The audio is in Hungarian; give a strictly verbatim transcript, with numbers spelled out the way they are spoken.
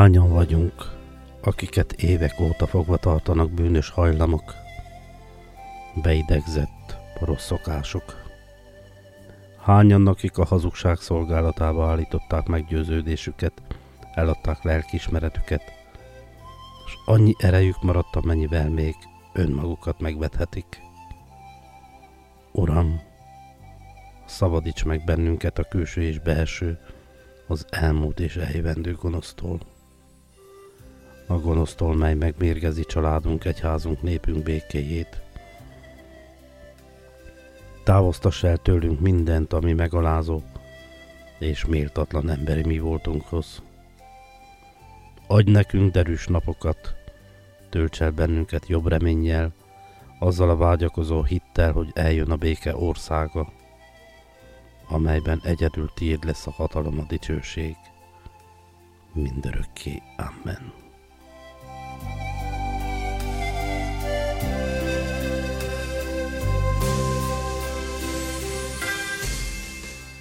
Hányan vagyunk, akiket évek óta fogva tartanak bűnös hajlamok, beidegzett rossz szokások? Hányan, akik a hazugság szolgálatába állították meggyőződésüket, eladták lelkiismeretüket, és annyi erejük maradt, amennyivel még önmagukat megvethetik. Uram, szabadíts meg bennünket a külső és belső, az elmúlt és eljövendő gonosztól. A gonosztól, mely megmérgezi családunk, egyházunk, népünk békéjét. Távoztass el tőlünk mindent, ami megalázó és méltatlan emberi mi voltunkhoz. Adj nekünk derűs napokat, tölts el bennünket jobb reménnyel, azzal a vágyakozó hittel, hogy eljön a béke országa, amelyben egyedül tiéd lesz a hatalom, a dicsőség mindörökké. Amen.